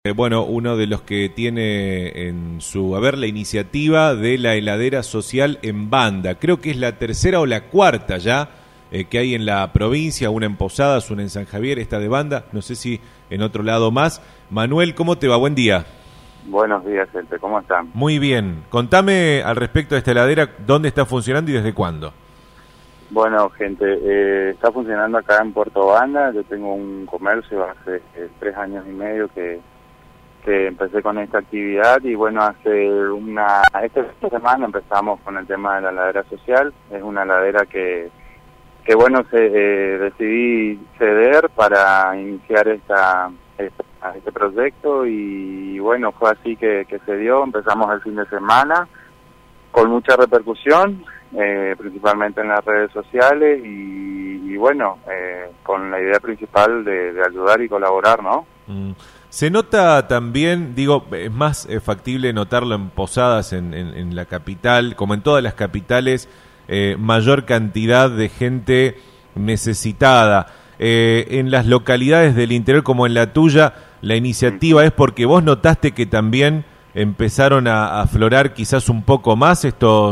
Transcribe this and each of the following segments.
Bueno, uno de los que tiene en su haber la iniciativa de la heladera social en Banda. Creo que es la tercera o la cuarta ya que hay en la provincia, una en Posadas, una en San Javier, esta de Banda, no sé si en otro lado más. Manuel, ¿cómo te va? Buen día. Buenos días, gente, ¿cómo están? Muy bien. Contame al respecto de esta heladera, ¿dónde está funcionando y desde cuándo? Bueno, gente, está funcionando acá en Puerto Banda. Yo tengo un comercio hace 3 años y medio que empecé con esta actividad y bueno, esta semana empezamos con el tema de la heladera social. Es una heladera que bueno, decidí ceder para iniciar este proyecto y bueno, fue así que se dio. Empezamos el fin de semana con mucha repercusión, principalmente en las redes sociales y bueno, con la idea principal de ayudar y colaborar, ¿no? Se nota también, digo, es más factible notarlo en Posadas, en la capital, como en todas las capitales, mayor cantidad de gente necesitada. En las localidades del interior como en la tuya, la iniciativa es porque vos notaste que también empezaron a aflorar quizás un poco más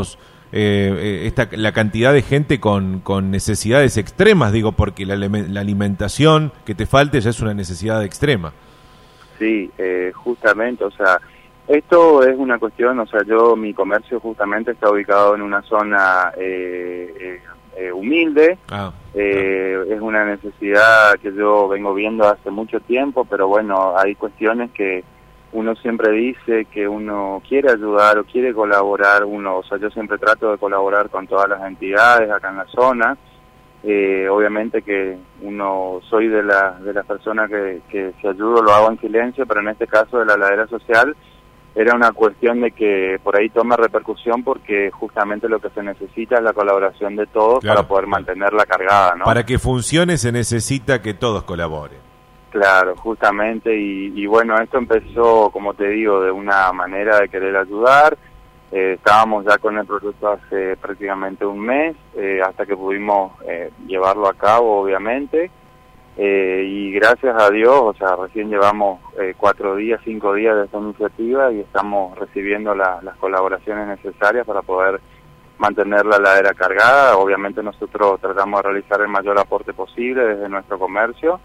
la cantidad de gente con necesidades extremas, digo, porque la alimentación que te falte ya es una necesidad extrema. Sí, justamente, o sea, esto es una cuestión, o sea, mi comercio justamente está ubicado en una zona humilde, es una necesidad que yo vengo viendo hace mucho tiempo, pero bueno, hay cuestiones que uno siempre dice que uno quiere ayudar o quiere colaborar, o sea, yo siempre trato de colaborar con todas las entidades acá en la zona. Obviamente que soy de las personas que si ayudo lo hago en silencio, pero en este caso de la heladera social era una cuestión de que por ahí toma repercusión porque justamente lo que se necesita es la colaboración de todos, claro, para poder mantenerla cargada, ¿no? Para que funcione se necesita que todos colaboren. Claro, justamente, y bueno, esto empezó, como te digo, de una manera de querer ayudar. Estábamos ya con el proyecto hace prácticamente un mes, hasta que pudimos llevarlo a cabo, obviamente, y gracias a Dios, o sea, recién llevamos 4 días, 5 días de esta iniciativa y estamos recibiendo las colaboraciones necesarias para poder mantener la heladera cargada. Obviamente nosotros tratamos de realizar el mayor aporte posible desde nuestro comercio.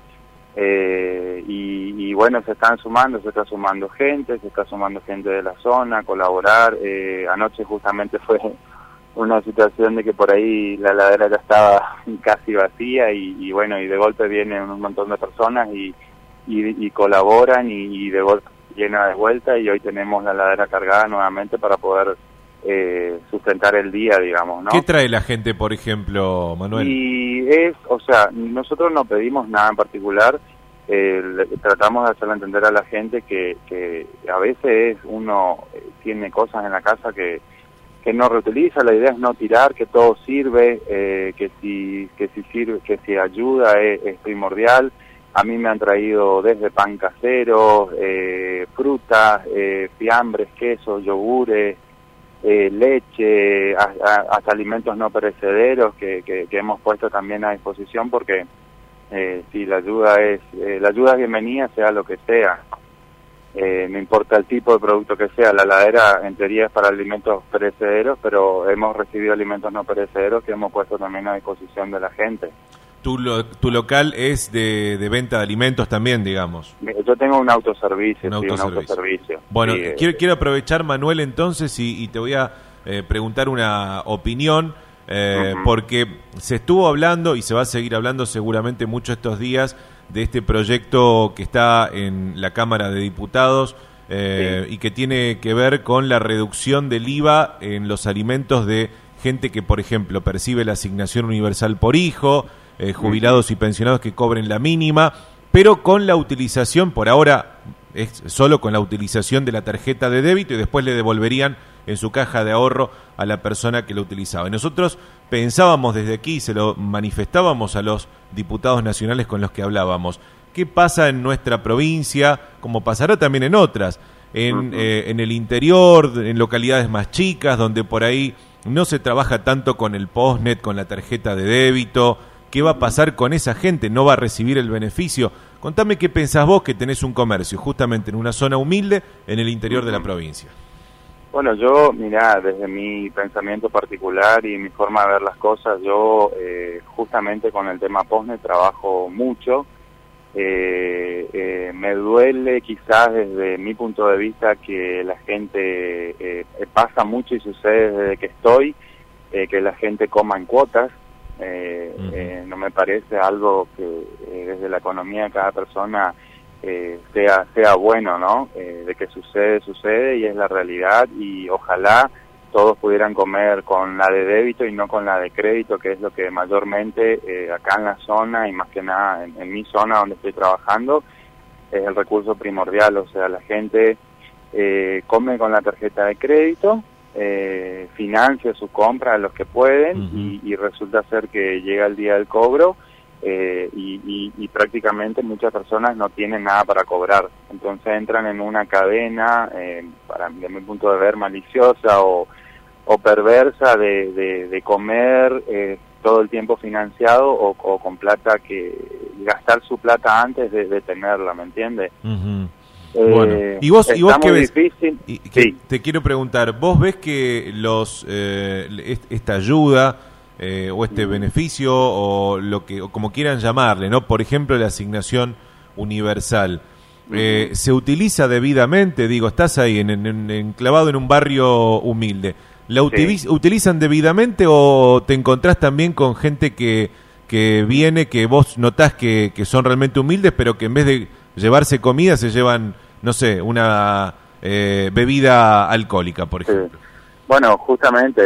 Y bueno, se está sumando gente de la zona a colaborar. Anoche justamente fue una situación de que por ahí la heladera ya estaba casi vacía y bueno, y de golpe vienen un montón de personas y colaboran y de golpe llena de vuelta y hoy tenemos la heladera cargada nuevamente para poder sustentar el día, digamos, ¿no? ¿Qué trae la gente, por ejemplo, Manuel? Y o sea, nosotros no pedimos nada en particular, tratamos de hacerle entender a la gente que a veces uno tiene cosas en la casa que no reutiliza. La idea es no tirar, que todo sirve, que si ayuda es primordial. A mí me han traído desde pan casero, frutas, fiambres, quesos, yogures, leche, hasta alimentos no perecederos que hemos puesto también a disposición porque si la ayuda es bienvenida, sea lo que sea, no importa el tipo de producto que sea. La heladera en teoría es para alimentos perecederos, pero hemos recibido alimentos no perecederos que hemos puesto también a disposición de la gente. Tu local es de venta de alimentos también, digamos. Yo tengo un autoservicio. Un autoservicio. Bueno, sí, quiero aprovechar, Manuel, entonces, y te voy a preguntar una opinión, porque se estuvo hablando y se va a seguir hablando seguramente mucho estos días de este proyecto que está en la Cámara de Diputados y que tiene que ver con la reducción del IVA en los alimentos de gente que, por ejemplo, percibe la asignación universal por hijo, jubilados y pensionados que cobren la mínima, pero con la utilización, por ahora es solo con la utilización de la tarjeta de débito y después le devolverían en su caja de ahorro a la persona que lo utilizaba. Y nosotros pensábamos desde aquí, se lo manifestábamos a los diputados nacionales con los que hablábamos, ¿qué pasa en nuestra provincia? Como pasará también en otras, en el interior, en localidades más chicas, donde por ahí no se trabaja tanto con el postnet, con la tarjeta de débito. ¿Qué va a pasar con esa gente? ¿No va a recibir el beneficio? Contame qué pensás vos que tenés un comercio justamente en una zona humilde en el interior de la provincia. Bueno, yo, mirá, desde mi pensamiento particular y mi forma de ver las cosas, yo justamente con el tema POSNE trabajo mucho. Me duele quizás desde mi punto de vista que la gente pasa mucho y sucede desde que estoy, que la gente coma en cuotas. No me parece algo que desde la economía de cada persona sea bueno, ¿no? De que sucede y es la realidad, y ojalá todos pudieran comer con la de débito y no con la de crédito, que es lo que mayormente acá en la zona y más que nada en mi zona donde estoy trabajando es el recurso primordial. O sea, la gente come con la tarjeta de crédito, financia su compra a los que pueden, y resulta ser que llega el día del cobro y prácticamente muchas personas no tienen nada para cobrar. Entonces entran en una cadena, de mi punto de ver, maliciosa o perversa de comer todo el tiempo financiado o con plata, que gastar su plata antes de tenerla, ¿me entiendes? Bueno, ¿y vos qué ves? Difícil. Sí. Te quiero preguntar, ¿vos ves que esta ayuda o este beneficio o o como quieran llamarle, ¿no? Por ejemplo, la asignación universal, se utiliza debidamente? Digo, estás ahí enclavado en un barrio humilde. ¿La utilizan debidamente o te encontrás también con gente que viene, que vos notás que son realmente humildes, pero que en vez de llevarse comida se llevan, no sé, una bebida alcohólica, por ejemplo? Bueno, justamente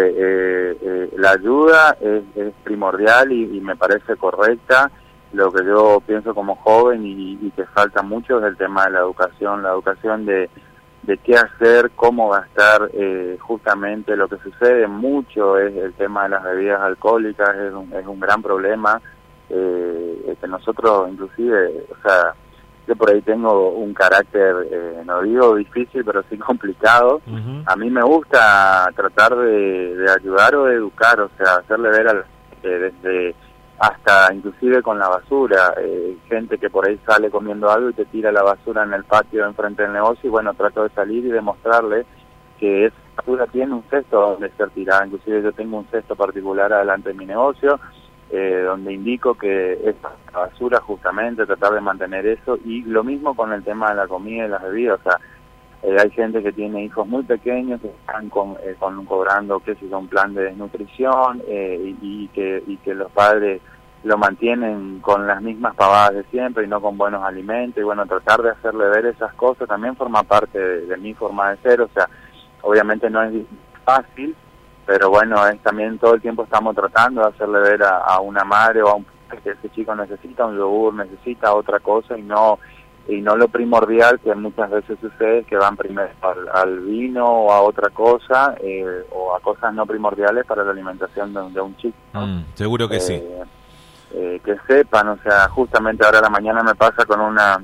la ayuda es primordial y me parece correcta. Lo que yo pienso como joven y que falta mucho es el tema de la educación de qué hacer, cómo gastar. Justamente lo que sucede mucho es el tema de las bebidas alcohólicas, es un gran problema, que nosotros inclusive, o sea, yo por ahí tengo un carácter, no digo difícil, pero sí complicado. A mí me gusta tratar de ayudar o de educar, o sea, hacerle ver a la gente desde hasta inclusive con la basura, gente que por ahí sale comiendo algo y te tira la basura en el patio enfrente del negocio, y bueno, trato de salir y demostrarle que esa basura tiene un cesto donde ser tirada. Inclusive yo tengo un cesto particular adelante de mi negocio, donde indico que es basura, justamente tratar de mantener eso. Y lo mismo con el tema de la comida y las bebidas. O sea, hay gente que tiene hijos muy pequeños que están cobrando, qué sé yo, un plan de desnutrición, y que los padres lo mantienen con las mismas pavadas de siempre y no con buenos alimentos. Y bueno, tratar de hacerle ver esas cosas también forma parte de mi forma de ser. O sea, obviamente no es fácil, pero bueno, también todo el tiempo estamos tratando de hacerle ver a una madre o a un padre que ese chico necesita un yogur, necesita otra cosa, y no lo primordial, que muchas veces sucede, que van primero al vino o a otra cosa, o a cosas no primordiales para la alimentación de un chico, ¿no? Seguro que sí. Que sepan, o sea, justamente ahora a la mañana me pasa con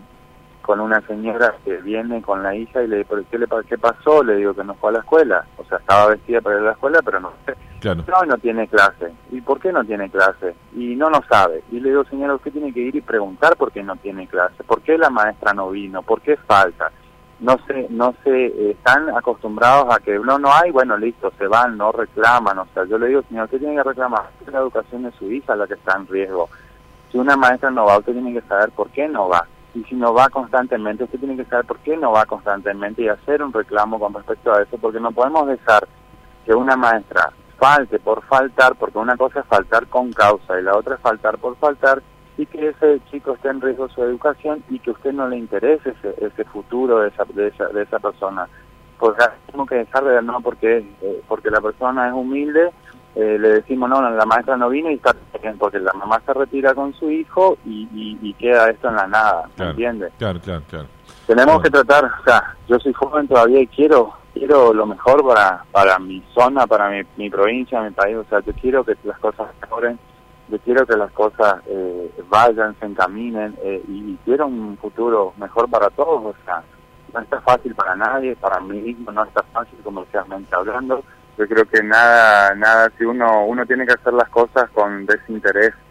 una señora que viene con la hija y le digo, ¿qué pasó? Le digo que no fue a la escuela. O sea, estaba vestida para ir a la escuela, pero no sé. Claro. No tiene clase. ¿Y por qué no tiene clase? Y no sabe. Y le digo, señora, usted tiene que ir y preguntar por qué no tiene clase. ¿Por qué la maestra no vino? ¿Por qué falta? No sé, están acostumbrados a que no hay, bueno, listo, se van, no reclaman. O sea, yo le digo, señor, usted tiene que reclamar. Es la educación de su hija la que está en riesgo. Si una maestra no va, usted tiene que saber por qué no va. Y si no va constantemente, usted tiene que saber por qué no va constantemente y hacer un reclamo con respecto a eso, porque no podemos dejar que una maestra falte por faltar, porque una cosa es faltar con causa y la otra es faltar por faltar, y que ese chico esté en riesgo su educación y que a usted no le interese ese futuro de esa persona. Porque tenemos que dejar de ver, no porque la persona es humilde, le decimos, no, la maestra no vino y está bien, porque la mamá se retira con su hijo y queda esto en la nada, claro, ¿entiendes? Claro. Tenemos que tratar, o sea, yo soy joven todavía y quiero lo mejor para mi zona, para mi provincia, mi país. O sea, yo quiero que las cosas mejoren, yo quiero que las cosas vayan, se encaminen, y quiero un futuro mejor para todos. O sea, no está fácil para nadie, para mí mismo no está fácil comercialmente hablando. Yo creo que nada, si uno tiene que hacer las cosas con desinterés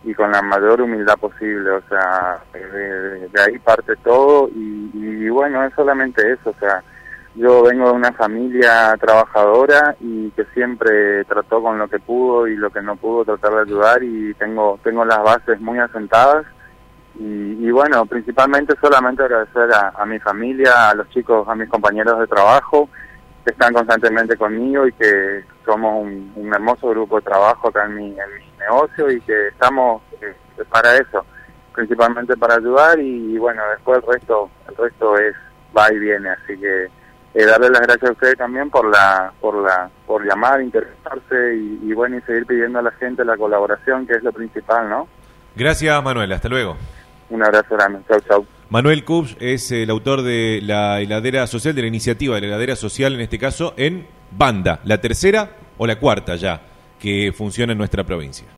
con la mayor humildad posible, o sea, de ahí parte todo y bueno, es solamente eso, o sea, yo vengo de una familia trabajadora y que siempre trató con lo que pudo y lo que no pudo tratar de ayudar y tengo las bases muy asentadas y bueno, principalmente solamente agradecer a mi familia, a los chicos, a mis compañeros de trabajo que están constantemente conmigo y que somos un hermoso grupo de trabajo acá en mi negocio y que estamos para eso, principalmente para ayudar y bueno, después el resto es va y viene, así que darle las gracias a ustedes también por llamar, interesarse y bueno, y seguir pidiendo a la gente la colaboración, que es lo principal, ¿no? Gracias, Manuel, hasta luego. Un abrazo grande, chau, chau. Manuel Kubsch es el autor de la heladera social, de la iniciativa de la heladera social, en este caso en Banda, la tercera o la cuarta ya que funciona en nuestra provincia.